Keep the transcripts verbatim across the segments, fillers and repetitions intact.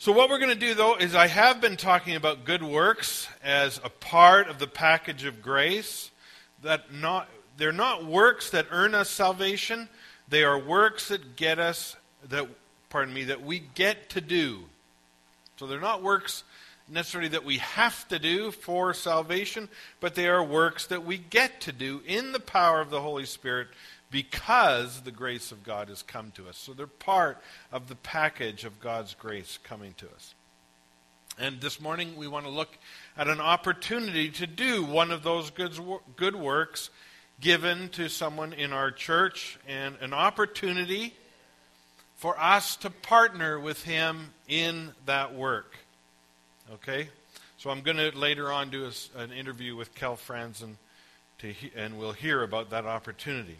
So what we're going to do, though, is I have been talking about good works as a part of the package of grace. That not they're not works that earn us salvation. They are works that get us, that pardon me, that we get to do. So they're not works necessarily that we have to do for salvation, but they are works that we get to do in the power of the Holy Spirit because the grace of God has come to us. So they're part of the package of God's grace coming to us. And this morning we want to look at an opportunity to do one of those good, good works given to someone in our church, and an opportunity for us to partner with him in that work. Okay? So I'm going to later on do a, an interview with Kel Franzen, to he, and we'll hear about that opportunity.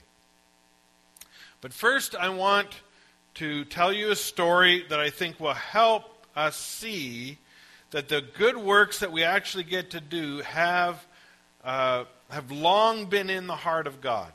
But first, I want to tell you a story that I think will help us see that the good works that we actually get to do have uh, have long been in the heart of God.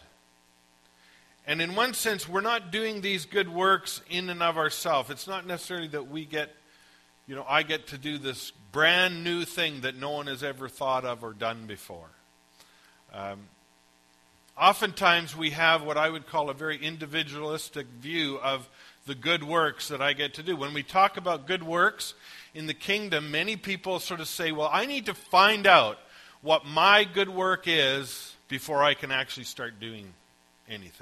And in one sense, we're not doing these good works in and of ourselves. It's not necessarily that we get, you know, I get to do this brand new thing that no one has ever thought of or done before. Um, Oftentimes we have what I would call a very individualistic view of the good works that I get to do. When we talk about good works in the kingdom, many people sort of say, well, I need to find out what my good work is before I can actually start doing anything.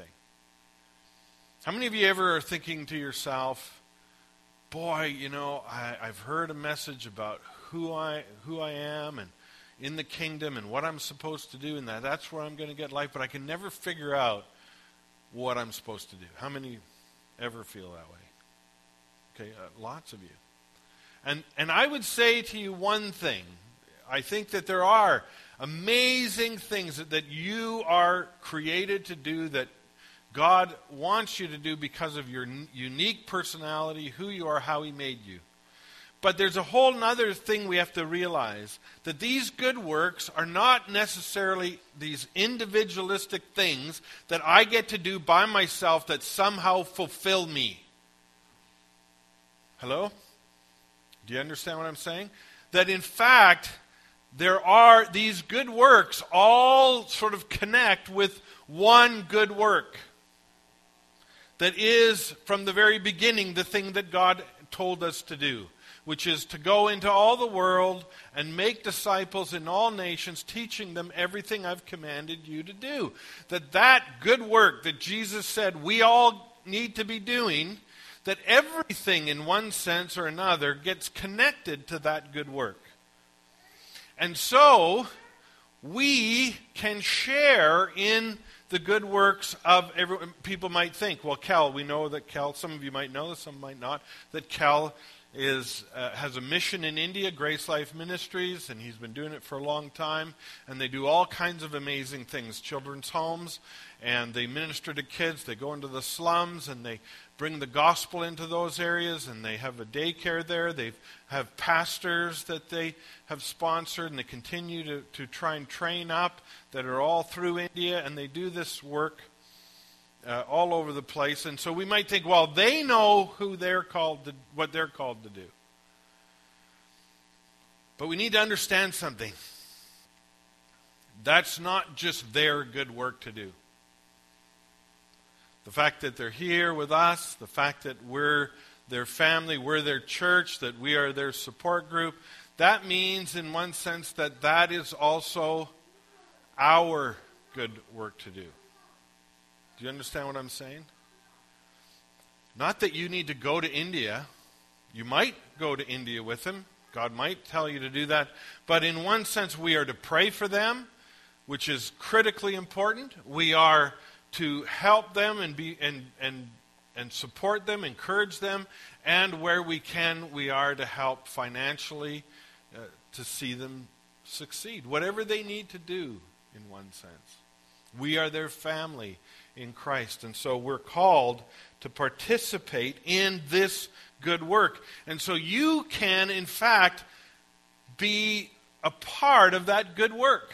How many of you ever are thinking to yourself, boy, you know, I, I've heard a message about who I who I am and in the kingdom and what I'm supposed to do, and that that's where I'm going to get life, but I can never figure out what I'm supposed to do. How many ever feel that way? Okay, uh, lots of you. And and I would say to you one thing. I think that there are amazing things that, that you are created to do, that God wants you to do because of your n- unique personality, who you are, how he made you. But there's a whole other thing we have to realize, that these good works are not necessarily these individualistic things that I get to do by myself that somehow fulfill me. Hello? Do you understand what I'm saying? That in fact, there are these good works all sort of connect with one good work that is from the very beginning the thing that God told us to do, which is to go into all the world and make disciples in all nations, teaching them everything I've commanded you to do. That that good work that Jesus said we all need to be doing, that everything in one sense or another gets connected to that good work. And so, we can share in the good works of everyone. People might think, well, Cal, we know that Cal, some of you might know this, some might not, that Cal is uh, has a mission in India, Grace Life Ministries, and he's been doing it for a long time, and they do all kinds of amazing things, children's homes, and they minister to kids, they go into the slums, and they bring the gospel into those areas, and they have a daycare there, they have pastors that they have sponsored, and they continue to, to try and train up that are all through India, and they do this work Uh, all over the place. And so we might think, well, they know who they're called to, what they're called to do. But we need to understand something. That's not just their good work to do. The fact that they're here with us, the fact that we're their family, we're their church, that we are their support group, that means in one sense that that is also our good work to do. Do you understand what I'm saying? Not that you need to go to India. You might go to India with them. God might tell you to do that. But in one sense, we are to pray for them, which is critically important. We are to help them and be and and and support them, encourage them, and where we can, we are to help financially uh, to see them succeed. Whatever they need to do, in one sense. We are their family in Christ. And so we're called to participate in this good work. And so you can, in fact, be a part of that good work.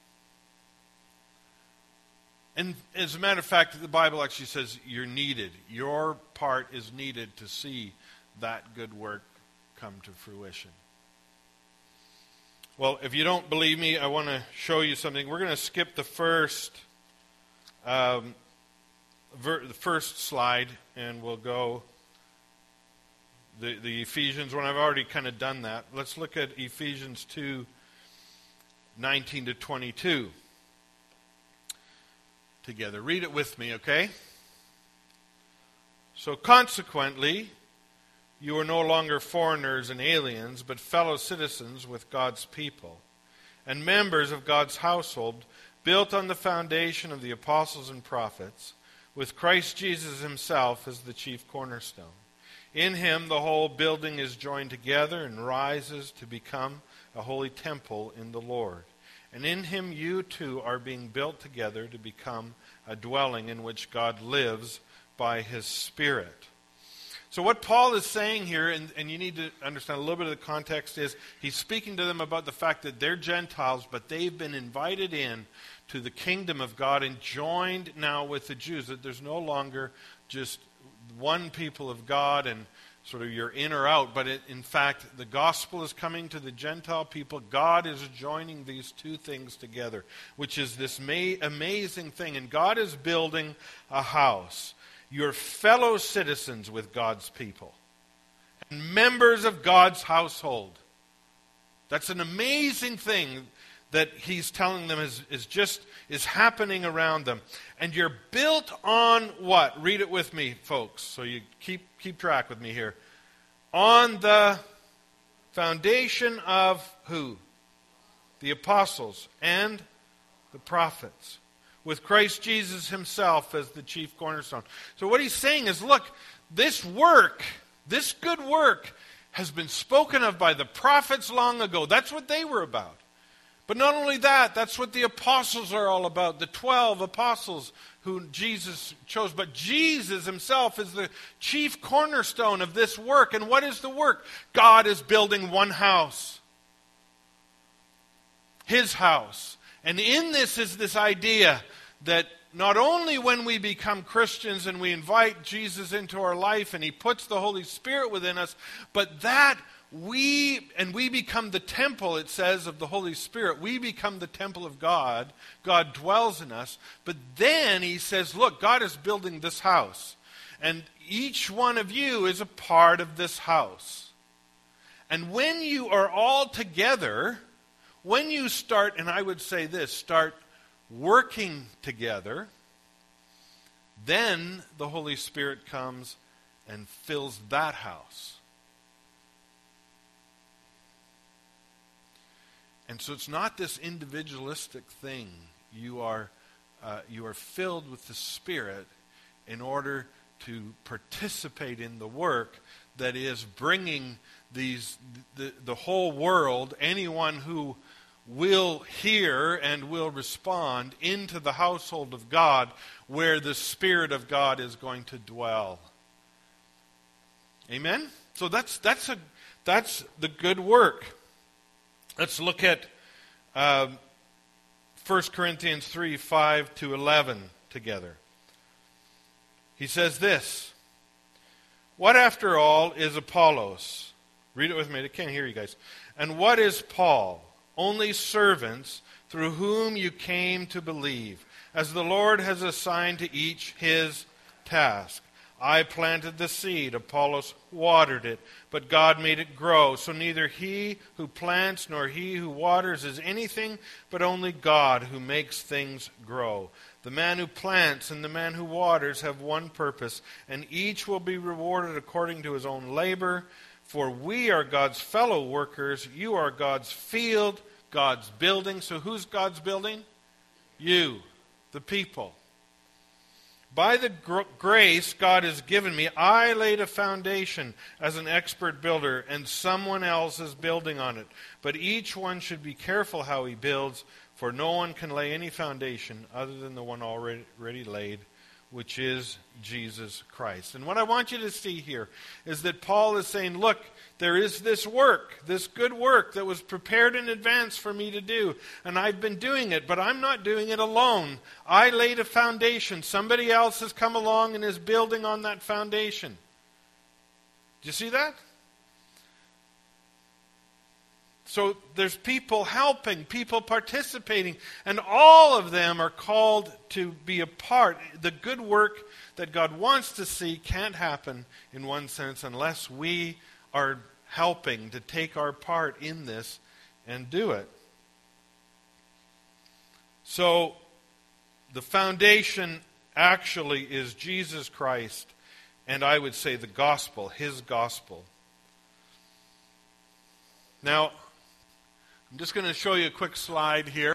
And as a matter of fact, the Bible actually says you're needed. Your part is needed to see that good work come to fruition. Well, if you don't believe me, I want to show you something. We're going to skip the first, um, ver- the first slide, and we'll go the the Ephesians one. I've already kind of done that. Let's look at Ephesians two, nineteen to twenty-two together. Read it with me, okay? So consequently, you are no longer foreigners and aliens, but fellow citizens with God's people, and members of God's household, built on the foundation of the apostles and prophets, with Christ Jesus himself as the chief cornerstone. In him the whole building is joined together and rises to become a holy temple in the Lord. And in him you too are being built together to become a dwelling in which God lives by his Spirit. So what Paul is saying here, and, and you need to understand a little bit of the context, is he's speaking to them about the fact that they're Gentiles, but they've been invited in to the kingdom of God and joined now with the Jews, that there's no longer just one people of God and sort of you're in or out, but it, in fact, the gospel is coming to the Gentile people. God is joining these two things together, which is this ma- amazing thing. And God is building a house. You're fellow citizens with God's people and members of God's household. That's an amazing thing that he's telling them is, is just is happening around them. And you're built on what? Read it with me, folks, so you keep keep track with me here. On the foundation of who? The apostles and the prophets, with Christ Jesus himself as the chief cornerstone. So what he's saying is, look, this work, this good work, has been spoken of by the prophets long ago. That's what they were about. But not only that, that's what the apostles are all about, the twelve apostles who Jesus chose. But Jesus himself is the chief cornerstone of this work. And what is the work? God is building one house. His house. And in this is this idea that not only when we become Christians and we invite Jesus into our life and he puts the Holy Spirit within us, but that we, and we become the temple, it says, of the Holy Spirit. We become the temple of God. God dwells in us. But then he says, look, God is building this house. And each one of you is a part of this house. And when you are all together, when you start, and I would say this, start working together, then the Holy Spirit comes and fills that house. And so it's not this individualistic thing. You are uh, you are filled with the Spirit in order to participate in the work that is bringing these the, the whole world, anyone who will hear and will respond, into the household of God, where the Spirit of God is going to dwell. Amen? So that's that's a that's the good work. Let's look at uh, First Corinthians three, five to eleven together. He says this, what after all is Apollos? Read it with me, I can't hear you guys. And what is Paul? Only servants through whom you came to believe, as the Lord has assigned to each his task. I planted the seed, Apollos watered it, but God made it grow. So neither he who plants nor he who waters is anything, but only God who makes things grow. The man who plants and the man who waters have one purpose, and each will be rewarded according to his own labor. For we are God's fellow workers. You are God's field, God's building. So who's God's building? You, the people. By the gr- grace God has given me, I laid a foundation as an expert builder, and someone else is building on it. But each one should be careful how he builds, for no one can lay any foundation other than the one already, already laid, which is Jesus Christ. And what I want you to see here is that Paul is saying, look, there is this work, this good work that was prepared in advance for me to do. And I've been doing it, but I'm not doing it alone. I laid a foundation. Somebody else has come along and is building on that foundation. Do you see that? So there's people helping, people participating, and all of them are called to be a part. The good work that God wants to see can't happen, in one sense, unless we are helping to take our part in this and do it. So the foundation actually is Jesus Christ, and I would say the gospel, his gospel. Now, I'm just going to show you a quick slide here.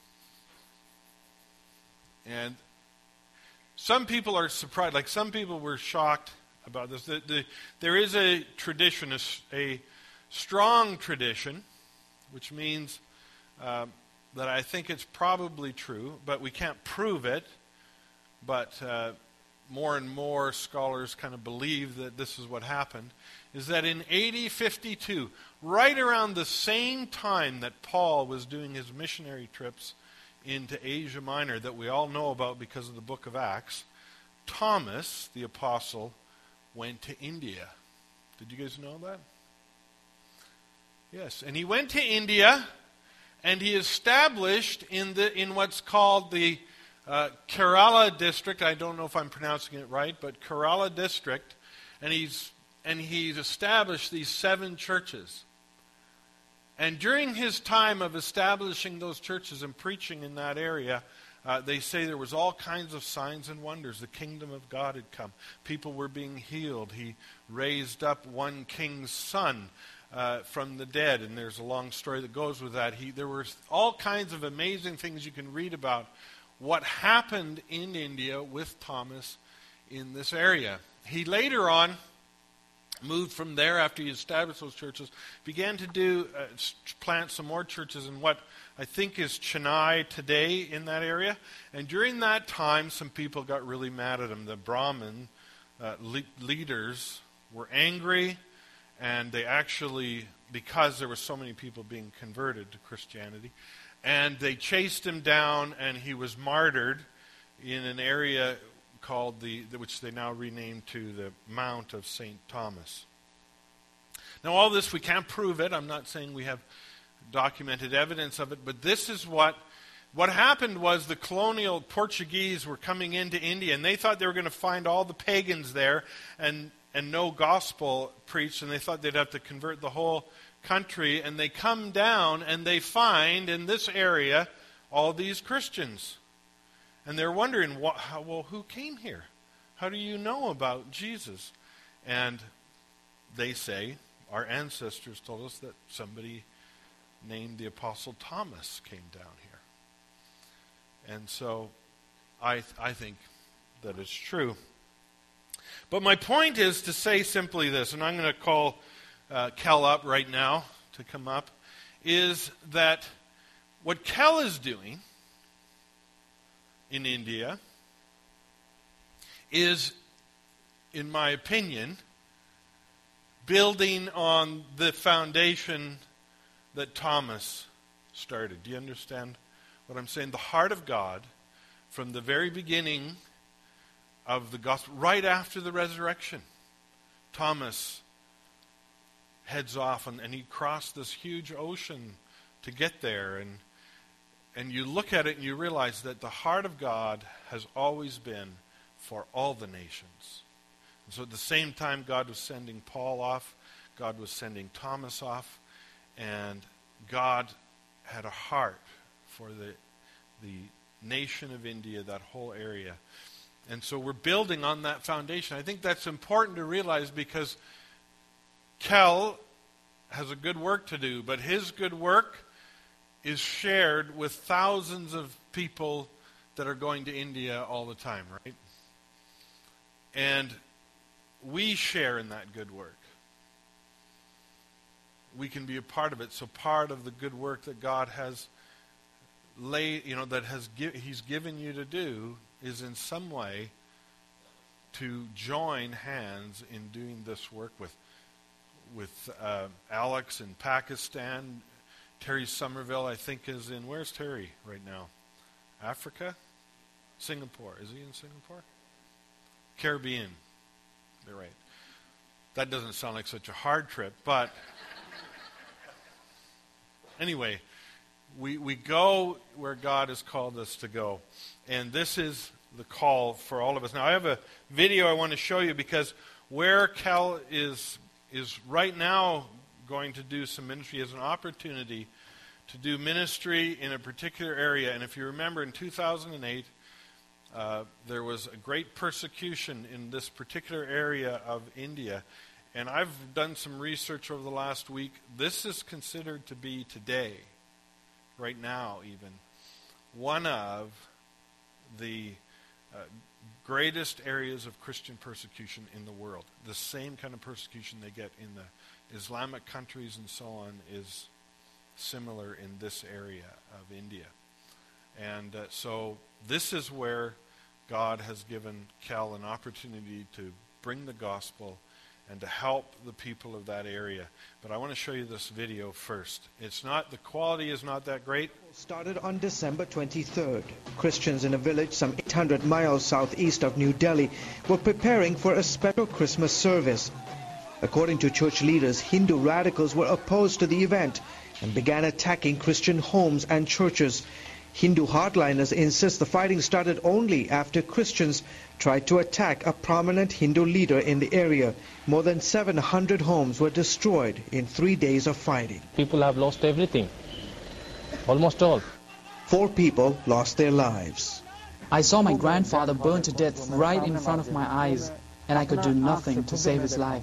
And some people are surprised, like some people were shocked about this. The, the, there is a tradition, a, a strong tradition, which means uh, that I think it's probably true, but we can't prove it. But uh, more and more scholars kind of believe that this is what happened, is that in A D fifty-two, right around the same time that Paul was doing his missionary trips into Asia Minor that we all know about because of the book of Acts, Thomas, the apostle, went to India. Did you guys know that? Yes, and he went to India, and he established in the in what's called the uh, Kerala district. I don't know if I'm pronouncing it right, but Kerala district, and he's and he's established these seven churches. And during his time of establishing those churches and preaching in that area, uh, they say there was all kinds of signs and wonders. The kingdom of God had come. People were being healed. He raised up one king's son uh, from the dead, and there's a long story that goes with that. He, there were all kinds of amazing things you can read about what happened in India with Thomas in this area. He later on moved from there after he established those churches, began to do uh, plant some more churches in what I think is Chennai today in that area. And during that time, some people got really mad at him. The Brahmin uh, le- leaders were angry, and they actually, because there were so many people being converted to Christianity, and they chased him down, and he was martyred in an area called the, which they now renamed to the Mount of Saint Thomas. Now all this, we can't prove it. I'm not saying we have documented evidence of it, but this is what, what happened was the colonial Portuguese were coming into India, and they thought they were going to find all the pagans there and, and no gospel preached, and they thought they'd have to convert the whole country, and they come down and they find in this area all these Christians. And they're wondering, what, how, well, who came here? How do you know about Jesus? And they say, our ancestors told us that somebody named the Apostle Thomas came down here. And so I, I think that it's true. But my point is to say simply this, and I'm going to call uh, Kel up right now to come up, is that what Kel is doing in India is, in my opinion, building on the foundation that Thomas started. Do you understand what I'm saying? The heart of God, from the very beginning of the gospel, right after the resurrection, Thomas heads off and, and he crossed this huge ocean to get there, and And you look at it and you realize that the heart of God has always been for all the nations. And so at the same time God was sending Paul off, God was sending Thomas off, and God had a heart for the, the nation of India, that whole area. And so we're building on that foundation. I think that's important to realize because Kel has a good work to do, but his good work is shared with thousands of people that are going to India all the time, right? And we share in that good work. We can be a part of it. So part of the good work that God has laid, you know, that has gi- He's given you to do is in some way to join hands in doing this work with with uh, Alex in Pakistan. Terry Somerville, I think, is in, where's Terry right now? Africa? Singapore. Is he in Singapore? Caribbean. They're right. That doesn't sound like such a hard trip, but anyway, we, we go where God has called us to go. And this is the call for all of us. Now, I have a video I want to show you because where Cal is is right now going to do some ministry as an opportunity to do ministry in a particular area. And if you remember, in two thousand eight, uh, there was a great persecution in this particular area of India. And I've done some research over the last week. This is considered to be today, right now even, one of the uh, greatest areas of Christian persecution in the world. The same kind of persecution they get in the Islamic countries and so on is similar in this area of India. And uh, so this is where God has given Cal an opportunity to bring the gospel and to help the people of that area. But I want to show you this video first. It's not, the quality is not that great. Started on December twenty-third. Christians in a village some eight hundred miles southeast of New Delhi were preparing for a special Christmas service. According to church leaders, Hindu radicals were opposed to the event and began attacking Christian homes and churches. Hindu hardliners insist the fighting started only after Christians tried to attack a prominent Hindu leader in the area. More than seven hundred homes were destroyed in three days of fighting. People have lost everything, almost all. Four people lost their lives. I saw my grandfather burned to death right in front of my eyes, and I could do nothing to save his life.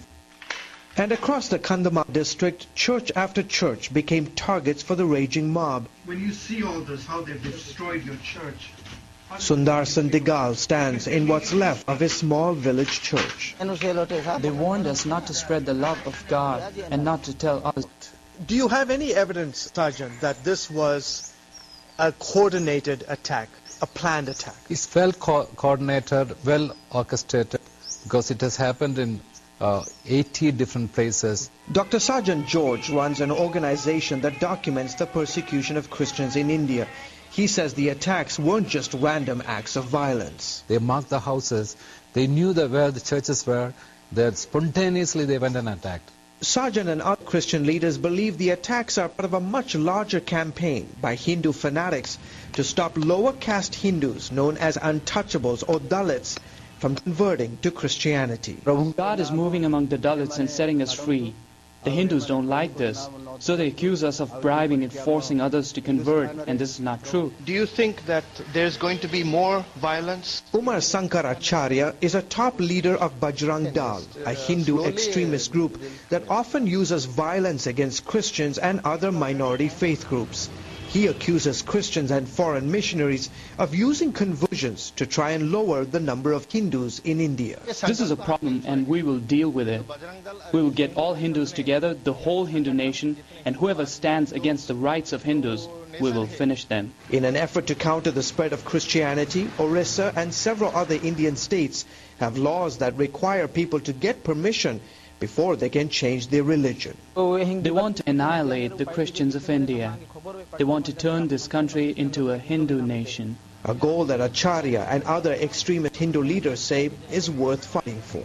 And across the Kandhamal district, church after church became targets for the raging mob. When you see all this, how they've destroyed your church. Sundar Sandigal stands in what's left of his small village church. They warned us not to spread the love of God and not to tell others. Do you have any evidence, Sergeant, that this was a coordinated attack, a planned attack? It's well co coordinated, well orchestrated, because it has happened in uh, eighty different places. Doctor Sergeant George runs an organization that documents the persecution of Christians in India. He says the attacks weren't just random acts of violence. They marked the houses. They knew that where the churches were. That spontaneously they went and attacked. Sergeant and other Christian leaders believe the attacks are part of a much larger campaign by Hindu fanatics to stop lower caste Hindus known as untouchables or Dalits from converting to Christianity. God is moving among the Dalits and setting us free. The Hindus don't like this, so they accuse us of bribing and forcing others to convert, and this is not true. Do you think that there's going to be more violence? Umar Sankaracharya is a top leader of Bajrang Dal, a Hindu extremist group that often uses violence against Christians and other minority faith groups. He accuses Christians and foreign missionaries of using conversions to try and lower the number of Hindus in India. This is a problem, and we will deal with it. We will get all Hindus together, the whole Hindu nation, and whoever stands against the rights of Hindus, we will finish them. In an effort to counter the spread of Christianity, Orissa and several other Indian states have laws that require people to get permission before they can change their religion. They want to annihilate the Christians of India. They want to turn this country into a Hindu nation. A goal that Acharya and other extremist Hindu leaders say is worth fighting for.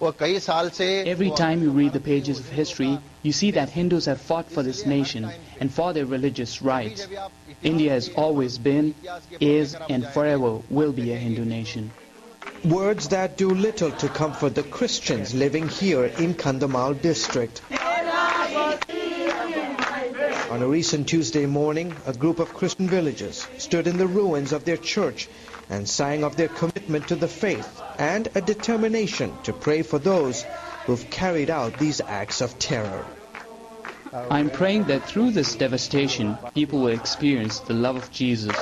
Every time you read the pages of history, you see that Hindus have fought for this nation and for their religious rights. India has always been, is, and forever will be a Hindu nation. Words that do little to comfort the Christians living here in Kandhamal district. On a recent Tuesday morning, a group of Christian villagers stood in the ruins of their church and sang of their commitment to the faith and a determination to pray for those who've carried out these acts of terror. I'm praying that through this devastation, people will experience the love of Jesus.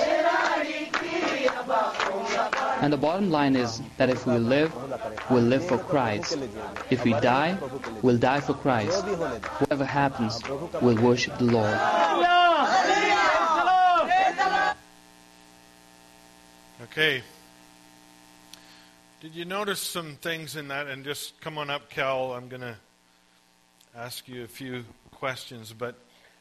And the bottom line is that if we live, we'll live for Christ. If we die, we'll die for Christ. Whatever happens, we'll worship the Lord. Okay. Did you notice some things in that? And just come on up, Cal. I'm going to ask you a few questions. But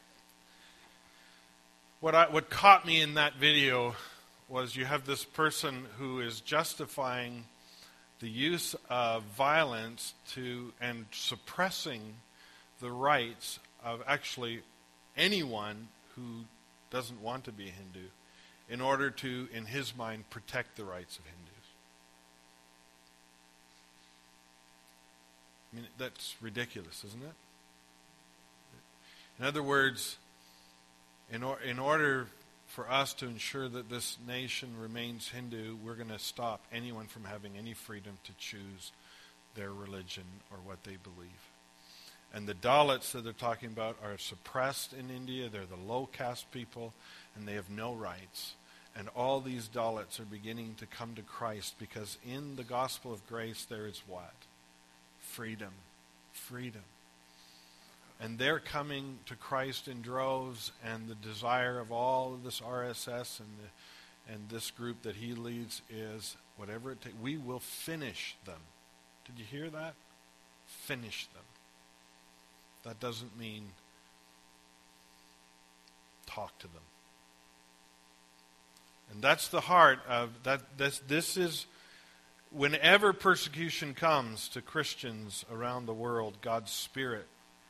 what I, what caught me in that video was you have this person who is justifying the use of violence to and suppressing the rights of actually anyone who doesn't want to be a Hindu in order to, in his mind, protect the rights of Hindus. I mean, that's ridiculous, isn't it? In other words, in, or, in order for us to ensure that this nation remains Hindu, we're going to stop anyone from having any freedom to choose their religion or what they believe. And the Dalits that they're talking about are suppressed in India. They're the low caste people, and they have no rights. And all these Dalits are beginning to come to Christ because in the gospel of grace there is what? Freedom. Freedom. And they're coming to Christ in droves, and the desire of all of this R S S and the, and this group that he leads is whatever it takes. We will finish them. Did you hear that? Finish them. That doesn't mean talk to them. And that's the heart of that. This, this is, whenever persecution comes to Christians around the world, God's Spirit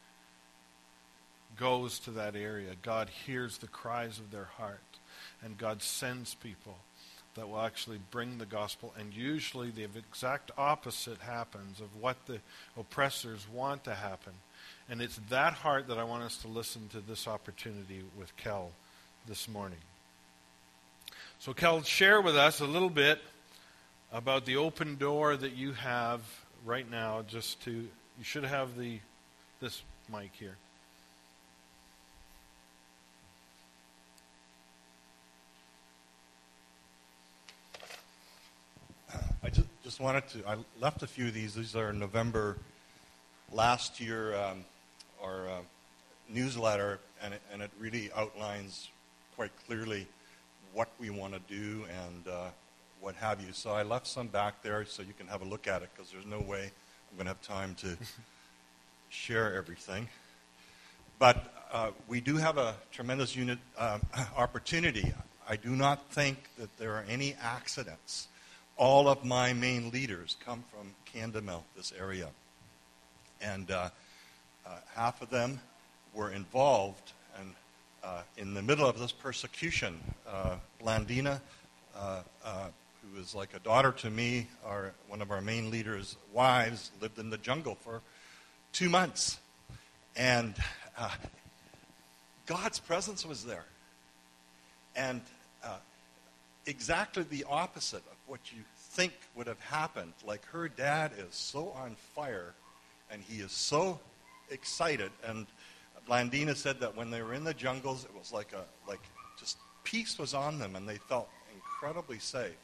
goes to that area. God hears the cries of their heart, and God sends people that will actually bring the gospel. And usually the exact opposite happens of what the oppressors want to happen. And it's that heart that I want us to listen to this opportunity with Kel this morning. So Kel, share with us a little bit about the open door that you have right now. Just to, you should have the this mic here. I just, just wanted to, I left a few of these. These are November last year, um, our uh, newsletter, and it, and it really outlines quite clearly what we want to do and uh, what have you. So I left some back there so you can have a look at it, because there's no way I'm going to have time to share everything. But uh, we do have a tremendous unit uh, opportunity. I do not think that there are any accidents. All of my main leaders come from Candamel, this area. And uh, uh, half of them were involved and uh, in the middle of this persecution. Uh, Blandina, uh, uh, who is like a daughter to me, our, one of our main leaders' wives, lived in the jungle for two months. And uh, God's presence was there. And uh, exactly the opposite of what you think would have happened. Like, her dad is so on fire, and he is so excited. And Blandina said that when they were in the jungles, it was like a like just peace was on them, and they felt incredibly safe.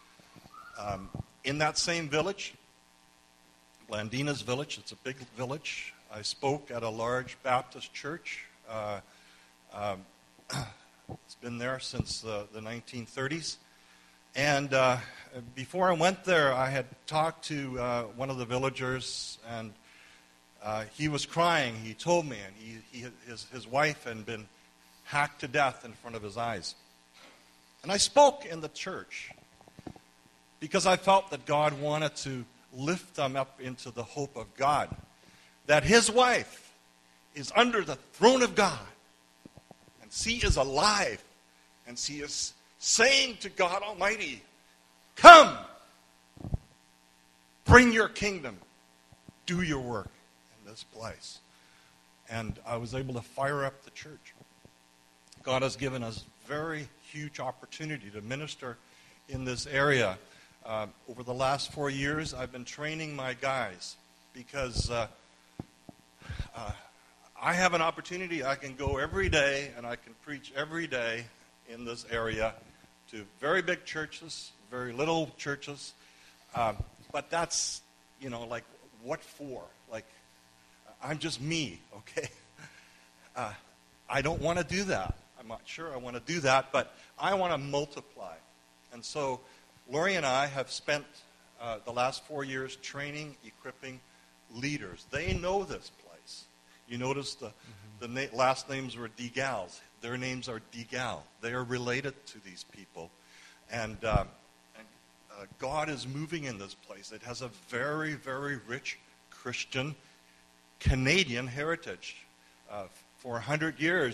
Um, in that same village, Blandina's village, it's a big village. I spoke at a large Baptist church. Uh, um, it's been there since uh, the nineteen thirties. And uh, before I went there, I had talked to uh, one of the villagers, and uh, he was crying. He told me, and he, he, his, his wife had been hacked to death in front of his eyes. And I spoke in the church because I felt that God wanted to lift them up into the hope of God, that his wife is under the throne of God, and she is alive, and she is saying to God Almighty, come, bring your kingdom, do your work in this place. And I was able to fire up the church. God has given us very huge opportunity to minister in this area. Uh, over the last four years, I've been training my guys because uh, uh, I have an opportunity. I can go every day and I can preach every day in this area to very big churches, very little churches. Um, but that's, you know, like, what for? Like, I'm just me, okay? Uh, I don't want to do that. I'm not sure I want to do that, but I want to multiply. And so Lori and I have spent uh, the last four years training, equipping leaders. They know this place. You notice the, mm-hmm. the na- last names were DeGals. Their names are DeGal. They are related to these people. And, um, and uh, God is moving in this place. It has a very, very rich Christian Canadian heritage. Uh, for one hundred years,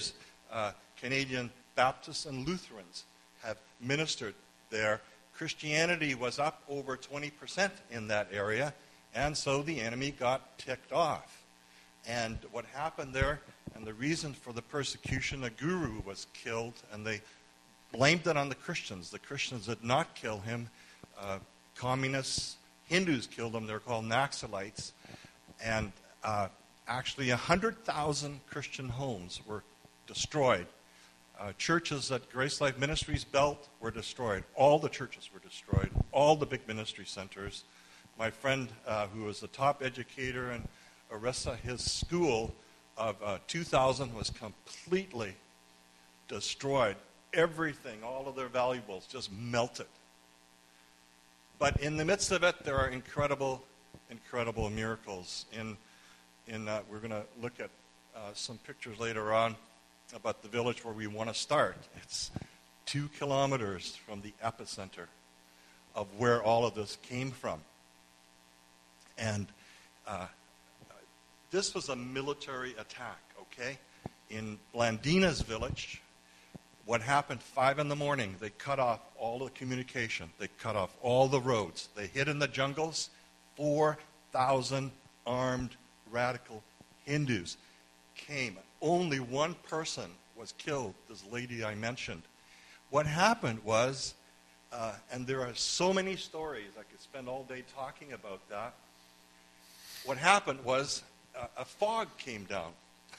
Uh, Canadian Baptists and Lutherans have ministered there. Christianity was up over twenty percent in that area, and so the enemy got ticked off. And what happened there, and the reason for the persecution, a guru was killed, and they blamed it on the Christians. The Christians did not kill him. Uh, communists, Hindus killed him. They're called Naxalites. And uh, actually one hundred thousand Christian homes were destroyed. Uh, churches that Grace Life Ministries built were destroyed. All the churches were destroyed. All the big ministry centers. My friend, uh, who was the top educator in Orissa, his school of uh, two thousand was completely destroyed. Everything, all of their valuables just melted. But in the midst of it, there are incredible, incredible miracles. In, in uh, we're going to look at uh, some pictures later on about the village where we want to start. It's two kilometers from the epicenter of where all of this came from. And uh, this was a military attack, okay? In Blandina's village, what happened, five in the morning, they cut off all the communication. They cut off all the roads. They hid in the jungles. four thousand armed radical Hindus came. Only one person was killed, this lady I mentioned. What happened was, uh, and there are so many stories, I could spend all day talking about that. What happened was uh, a fog came down.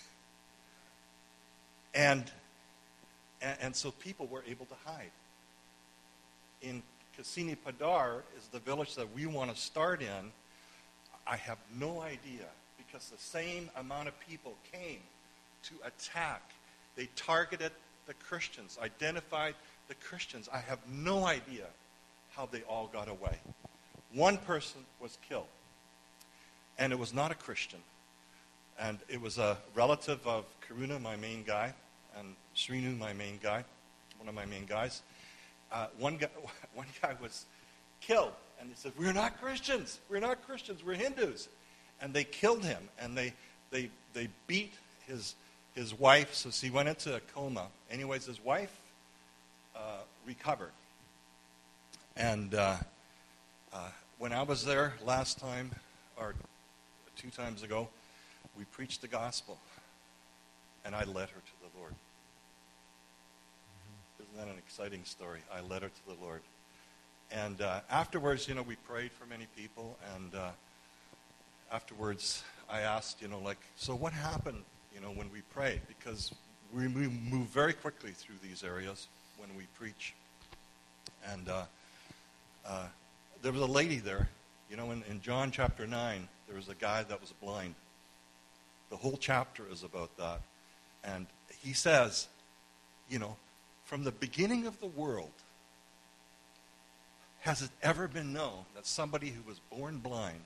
And, and and so people were able to hide. In Cassini Padar is the village that we want to start in. I have no idea, because the same amount of people came to attack. They targeted the Christians, identified the Christians. I have no idea how they all got away. One person was killed, and it was not a Christian. And it was a relative of Karuna, my main guy, and Srinu, my main guy, one of my main guys. Uh, one guy, one guy was killed, and they said, "We're not Christians. We're not Christians. We're Hindus." And they killed him, and they they they beat his his wife, so she went into a coma. Anyways, his wife uh, recovered. And uh, uh, when I was there last time, or two times ago, we preached the gospel, and I led her to the Lord. Isn't that an exciting story? I led her to the Lord. And uh, afterwards, you know, we prayed for many people, and uh, afterwards I asked, you know, like, so what happened, you know, when we prayed? Because we move very quickly through these areas when we preach. And uh, uh, there was a lady there, you know, in, in John chapter nine, there was a guy that was blind. The whole chapter is about that. And he says, you know, from the beginning of the world, has it ever been known that somebody who was born blind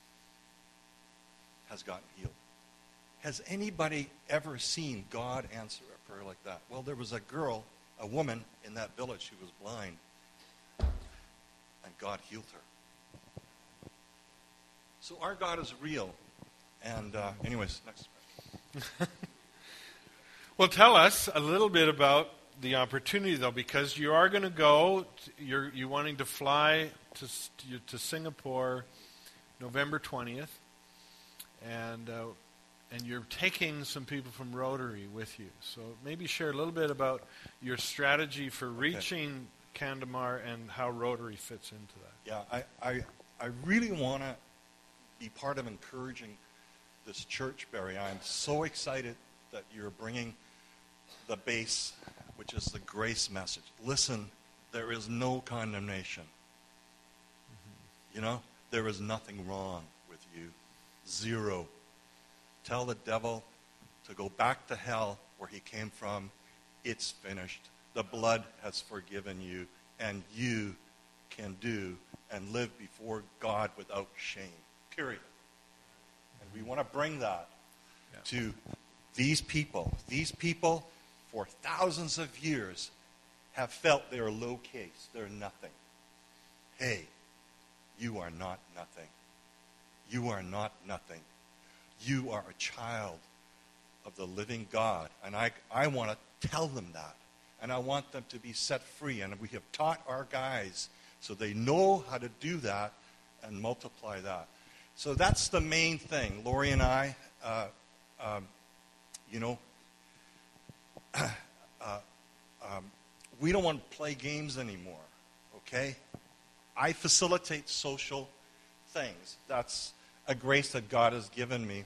has gotten healed? Has anybody ever seen God answer a prayer like that? Well, there was a girl, a woman in that village who was blind, and God healed her. So our God is real. And uh, anyways, next question. Well, tell us a little bit about the opportunity, though, because you are going to go, you're you wanting to fly to to Singapore November twentieth, and uh, and you're taking some people from Rotary with you. So maybe share a little bit about your strategy for reaching okay. Candamar and how Rotary fits into that. Yeah, I, I, I really want to be part of encouraging this church, Barry. I'm so excited that you're bringing the base, which is the grace message. Listen, there is no condemnation. Mm-hmm. You know, there is nothing wrong with you. Zero. Tell the devil to go back to hell where he came from. It's finished. The blood has forgiven you, and you can do and live before God without shame. Period. And we want to bring that yeah. to these people. These people, for thousands of years, have felt they are low case. They're nothing. Hey, you are not nothing. You are not nothing. You are a child of the living God. And I, I want to tell them that. And I want them to be set free. And we have taught our guys so they know how to do that and multiply that. So that's the main thing. Lori and I, uh, um, you know, uh, um, we don't want to play games anymore, okay? I facilitate social things. That's a grace that God has given me.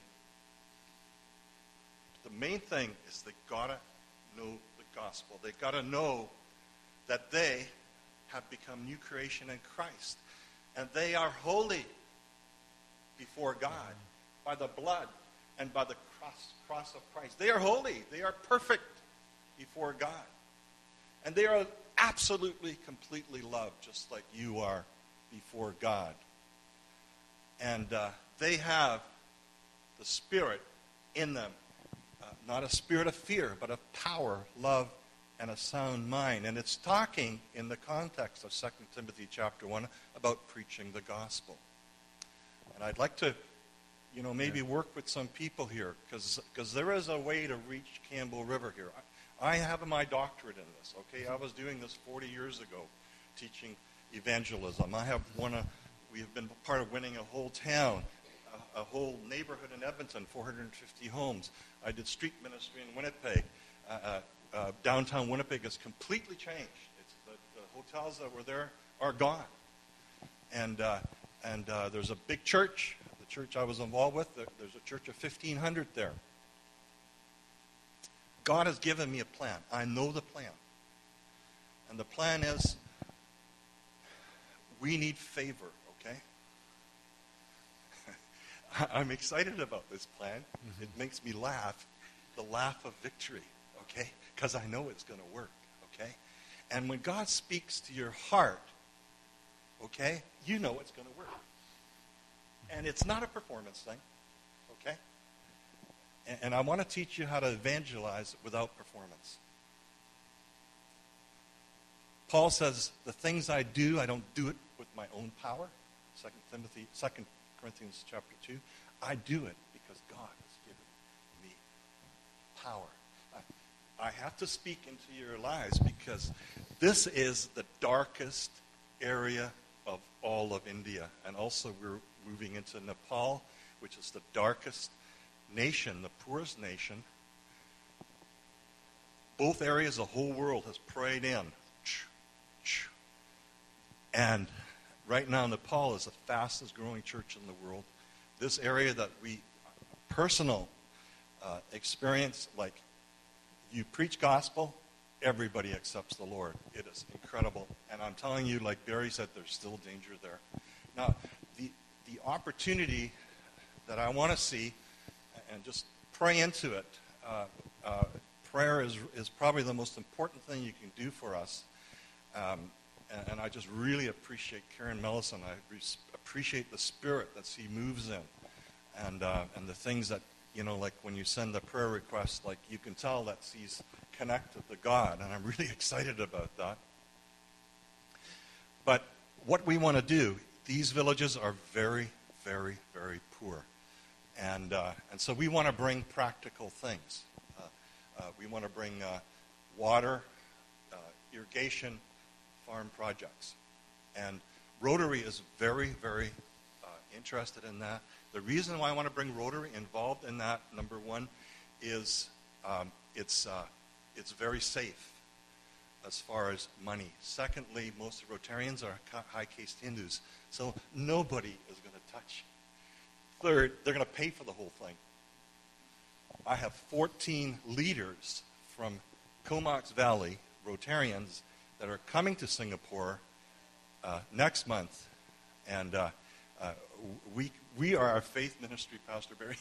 The main thing is they got to know the gospel. They got to know that they have become new creation in Christ. And they are holy before God by the blood and by the cross, cross of Christ. They are holy. They are perfect before God. And they are absolutely, completely loved, just like you are before God. And uh, they have the Spirit in them. Uh, not a spirit of fear, but of power, love, and a sound mind. And it's talking in the context of Second Timothy chapter one about preaching the gospel. And I'd like to, you know, maybe work with some people here, because there is a way to reach Campbell River here. I, I have my doctorate in this, okay? I was doing this forty years ago, teaching evangelism. I have one of, we have been part of winning a whole town, a, a whole neighborhood in Edmonton, four hundred fifty homes. I did street ministry in Winnipeg. Uh, uh, uh, downtown Winnipeg has completely changed. It's the, the hotels that were there are gone. And uh, and uh, there's a big church, the church I was involved with. There, there's a church of fifteen hundred there. God has given me a plan. I know the plan. And the plan is we need favor, okay? I'm excited about this plan. Mm-hmm. It makes me laugh, the laugh of victory, okay? Because I know it's going to work, okay? And when God speaks to your heart, okay, you know it's going to work. And it's not a performance thing, okay? And, and I want to teach you how to evangelize without performance. Paul says, the things I do, I don't do it with my own power. Second Timothy, Second Corinthians chapter two. I do it because God has given me power. I, I have to speak into your lives because this is the darkest area of all of India. And also we're moving into Nepal, which is the darkest nation, the poorest nation. Both areas the whole world has prayed in. And right now Nepal is the fastest growing church in the world. This area that we, personal uh, experience, like you preach gospel, everybody accepts the Lord. It is incredible. And I'm telling you, like Barry said, there's still danger there. Now, the, the opportunity that I want to see, and just pray into it, uh, uh, prayer is, is probably the most important thing you can do for us. Um, and, and I just really appreciate Karen Mellison. I re- appreciate the spirit that she moves in. And, uh, and the things that, you know, like when you send a prayer request, like you can tell that she's connected to God. And I'm really excited about that. But what we want to do, these villages are very, very, very poor. And, uh, and so we want to bring practical things. Uh, uh, we want to bring uh, water, uh, irrigation, farm projects. And Rotary is very, very uh, interested in that. The reason why I want to bring Rotary involved in that, number one, is um, it's, uh, it's very safe as far as money. Secondly, most Rotarians are high-caste Hindus, so nobody is going to touch. Third, they're going to pay for the whole thing. I have fourteen leaders from Comox Valley, Rotarians, that are coming to Singapore uh, next month. And uh, uh, we we are our faith ministry, Pastor Barry.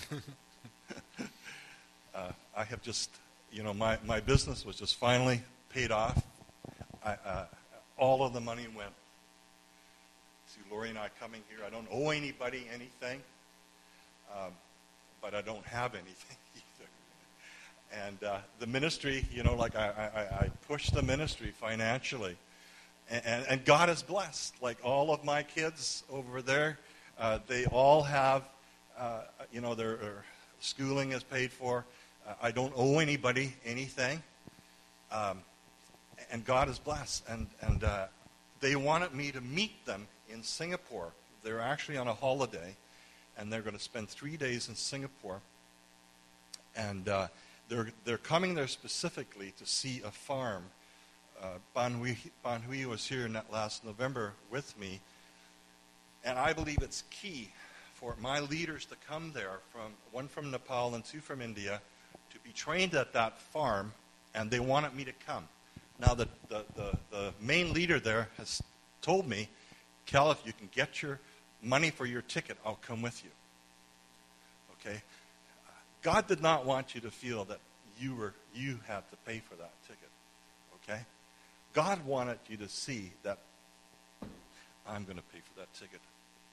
uh, I have just, you know, my, my business was just finally paid off. I, uh, all of the money went. See, Lori and I coming here, I don't owe anybody anything, um, but I don't have anything either. And uh, the ministry, you know, like I, I, I push the ministry financially. And, and, and God is blessed. Like all of my kids over there, uh, they all have, uh, you know, their, their schooling is paid for. Uh, I don't owe anybody anything. Um, and God is blessed. And, and uh, they wanted me to meet them in Singapore. They're actually on a holiday, and they're going to spend three days in Singapore. And uh, they're, they're coming there specifically to see a farm. Uh, Ban Hui, Ban Hui was here last November with me, and I believe it's key for my leaders to come there, from one from Nepal and two from India, to be trained at that farm, and they wanted me to come. Now, the, the, the, the main leader there has told me, Cal, if you can get your money for your ticket, I'll come with you. Okay? God did not want you to feel that you were you had to pay for that ticket. Okay? God wanted you to see that I'm going to pay for that ticket.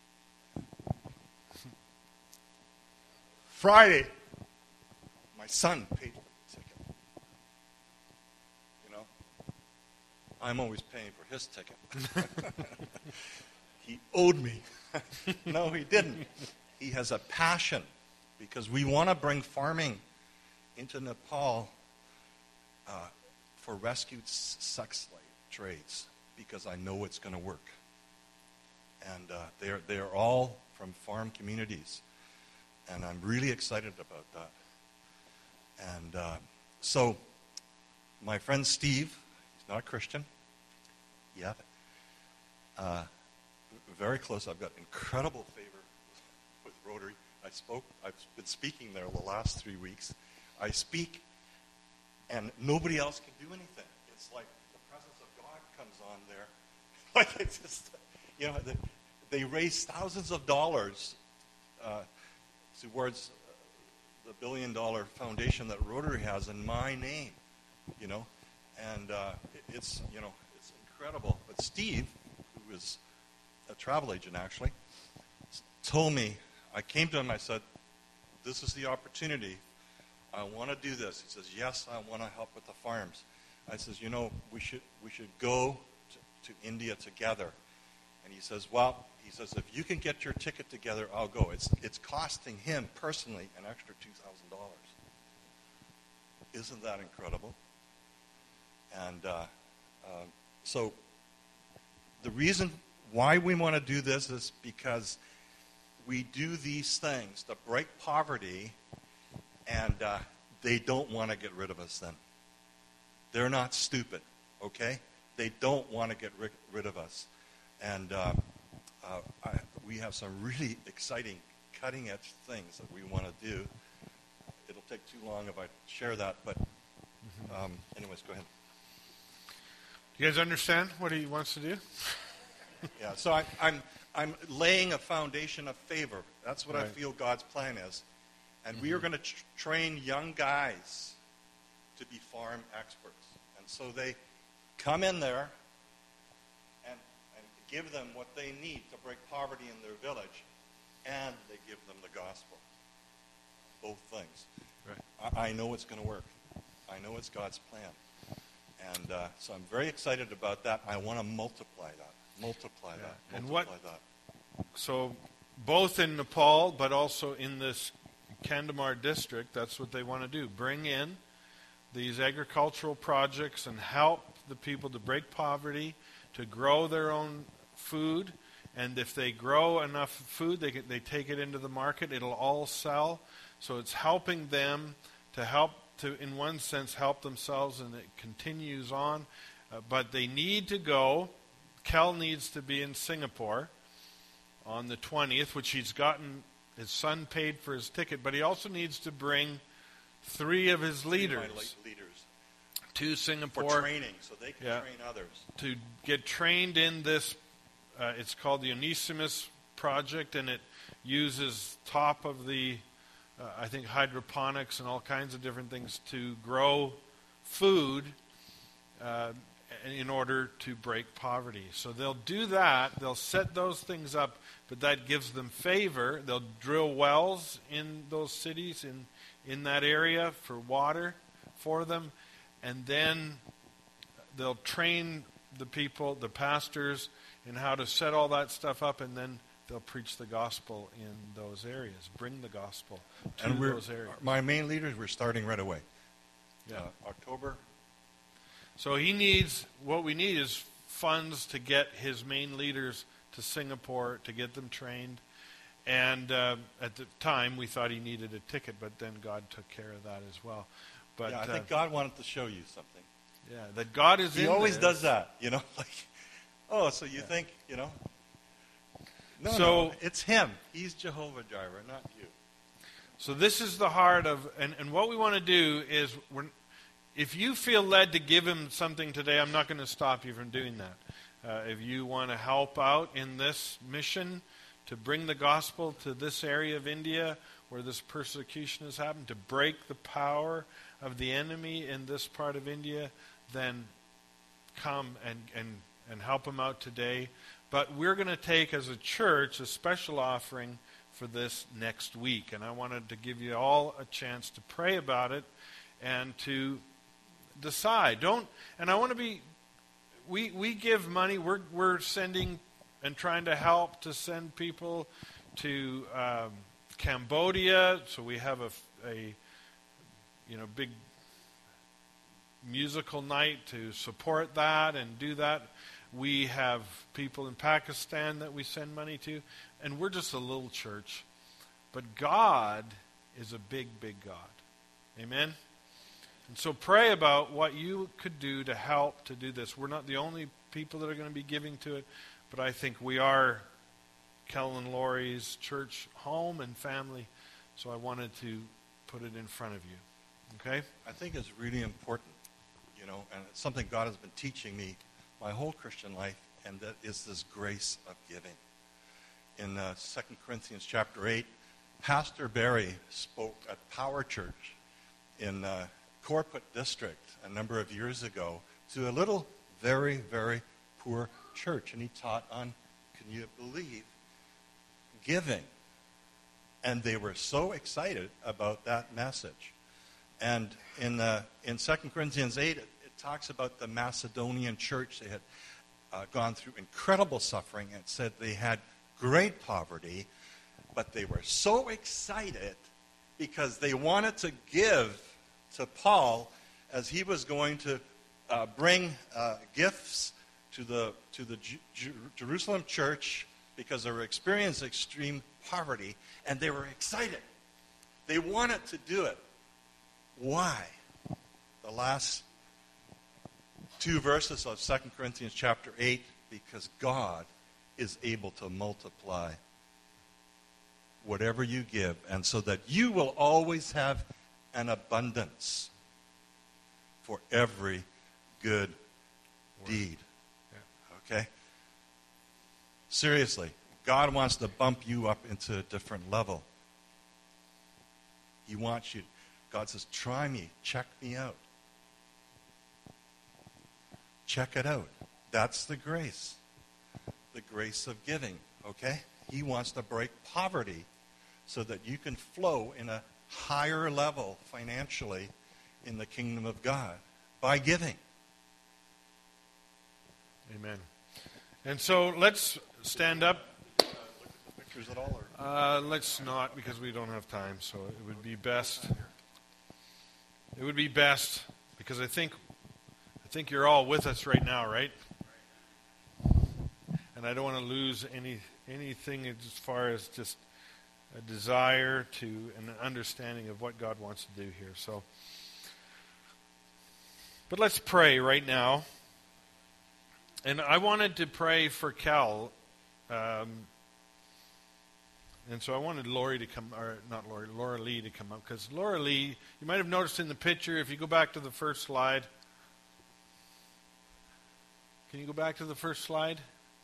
Friday, my son paid for the ticket. You know, I'm always paying for his ticket. He owed me. No, he didn't. He has a passion, because we want to bring farming into Nepal uh, for rescued sex slave trades, because I know it's going to work. And uh, they're, they're all from farm communities. And I'm really excited about that. And uh, so, my friend Steve, he's not a Christian yet, uh, very close. I've got incredible favor with Rotary. I spoke, I've been speaking there the last three weeks. I speak, and nobody else can do anything. It's like the presence of God comes on there. Like, it's just, you know, they, they raise thousands of dollars uh, towards the billion dollar foundation that Rotary has in my name, you know, and uh, it, it's, you know, it's incredible. But Steve, who is a travel agent actually, told me, I came to him, I said, this is the opportunity. I want to do this. He says, yes, I want to help with the farms. I says, you know, we should we should go to, to India together. And he says, well, he says, if you can get your ticket together, I'll go. It's it's costing him personally an extra two thousand dollars. Isn't that incredible? And uh, uh, so the reason why we want to do this is because we do these things to break poverty, and uh, they don't want to get rid of us then. They're not stupid, okay? They don't want to get ri- rid of us. And uh, uh, I, we have some really exciting, cutting-edge things that we want to do. It'll take too long if I share that, but um, anyways, go ahead. Do you guys understand what he wants to do? Yeah, so I, I'm I'm laying a foundation of favor. That's what Right. I feel God's plan is. And mm-hmm. we are going to tr- train young guys to be farm experts. And so they come in there and, and give them what they need to break poverty in their village, and they give them the gospel. Both things. Right. I, I know it's going to work. I know it's God's plan. And uh, so I'm very excited about that. I want to multiply that. Multiply Yeah. that. And Multiply what- that. So both in Nepal, but also in this Kandamar district, that's what they want to do. Bring in these agricultural projects and help the people to break poverty, to grow their own food. And if they grow enough food, they, can, they take it into the market. It'll all sell. So it's helping them to help, to in one sense, help themselves, and it continues on. Uh, but they need to go. Kel needs to be in Singapore on the twentieth, which he's gotten, his son paid for his ticket, but he also needs to bring three of his leaders, Three of my late leaders to Singapore for training, so they can Yeah. train others. to get trained in this. Uh, it's called the Onesimus Project, and it uses top of the, uh, I think, hydroponics and all kinds of different things to grow food uh, in order to break poverty. So they'll do that. They'll set those things up, but that gives them favor. They'll drill wells in those cities, in, in that area, for water for them, and then they'll train the people, the pastors, in how to set all that stuff up, and then they'll preach the gospel in those areas, bring the gospel to and we're, those areas. My main leaders, we're starting right away. Yeah. Uh, October. So he needs, what we need is funds to get his main leaders to Singapore, to get them trained. And uh, at the time, we thought he needed a ticket, but then God took care of that as well. But yeah, I uh, think God wanted to show you something. Yeah, that God is he in always this. does that, you know, like, oh, so you yeah. think, you know. No, so, no, it's him. He's Jehovah Jireh, not you. So this is the heart of, and, and what we want to do is, we're, if you feel led to give him something today, I'm not going to stop you from doing that. Uh, if you want to help out in this mission to bring the gospel to this area of India where this persecution has happened, to break the power of the enemy in this part of India, then come and, and, and help him out today. But we're going to take as a church a special offering for this next week. And I wanted to give you all a chance to pray about it and to decide. Don't, and I want to be, we, we give money, we're, we're sending and trying to help to send people to um, Cambodia. So we have a, a, you know, big musical night to support that and do that. We have people in Pakistan that we send money to, and we're just a little church. But God is a big, big God. Amen? And so pray about what you could do to help to do this. We're not the only people that are going to be giving to it, but I think we are Kel and Lori's church home and family, so I wanted to put it in front of you. Okay? I think it's really important, you know, and it's something God has been teaching me my whole Christian life, and that is this grace of giving. In uh, Second Corinthians chapter eight, Pastor Barry spoke at Power Church in uh, Korput District a number of years ago to a little, very, very poor church, and he taught on, can you believe, giving. And they were so excited about that message. And in uh, in Second Corinthians eight, it, it talks about the Macedonian church. They had uh, gone through incredible suffering, and it said they had great poverty, but they were so excited because they wanted to give to Paul as he was going to uh, bring uh, gifts to the to the Ju- Ju- Jerusalem church, because they were experiencing extreme poverty, and they were excited. They wanted to do it. Why? The last two verses of Second Corinthians chapter eight, because God is able to multiply whatever you give, and so that you will always have an abundance for every good deed. Okay? Seriously, God wants to bump you up into a different level. He wants you. God says, try me, check me out. Check it out. That's the grace. The grace of giving, okay? He wants to break poverty so that you can flow in a higher level financially in the kingdom of God by giving. Amen. And so let's stand up. Uh, look at the pictures at all? Or? Uh, let's not, because we don't have time. So it would be best. It would be best, because I think, I think you're all with us right now, right? And I don't want to lose any anything as far as just a desire to and an understanding of what God wants to do here. So, but let's pray right now. And I wanted to pray for Cal. Um, and so I wanted Lori to come, or not Lori, Laura Lee to come up. Because Laura Lee, you might have noticed in the picture, if you go back to the first slide. Can you go back to the first slide?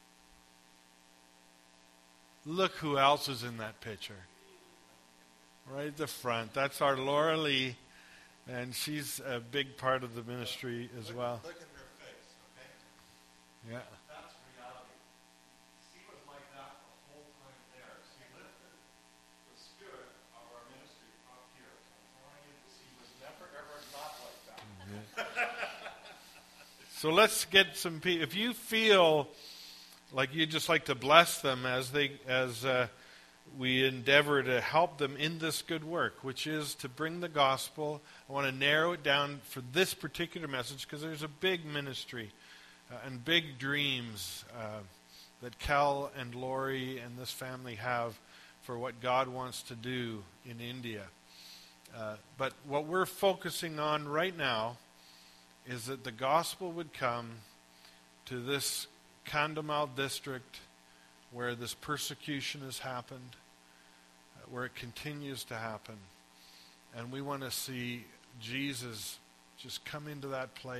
Look who else is in that picture. Right at the front. That's our Laura Lee. And she's a big part of the ministry as look, well. Look at her face, okay? Yeah. That's reality. She was like that the whole time there. She lifted the spirit of our ministry up here. I'm telling you, she was never, ever not like that. So let's get some people. If you feel like you'd just like to bless them as they as uh, we endeavor to help them in this good work, which is to bring the gospel. I want to narrow it down for this particular message because there's a big ministry uh, and big dreams uh, that Cal and Lori and this family have for what God wants to do in India. Uh, but what we're focusing on right now is that the gospel would come to this Kandhamal district where this persecution has happened, uh, where it continues to happen. And we want to see Jesus just come into that place.